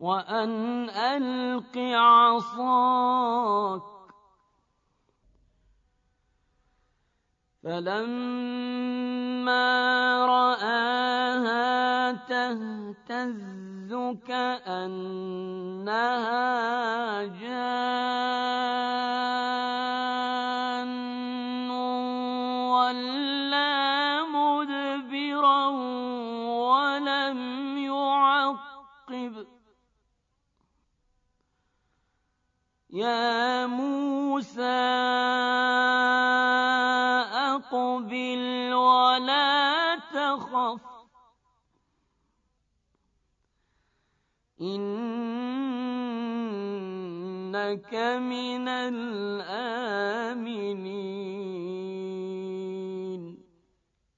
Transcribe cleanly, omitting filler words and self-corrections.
وأن ألق عصاك. فلما رآها تهتز كأنها جان ولا مدبرا ولم يعقب. يا موسى أقبل ولا تخف إنك من الآمنين.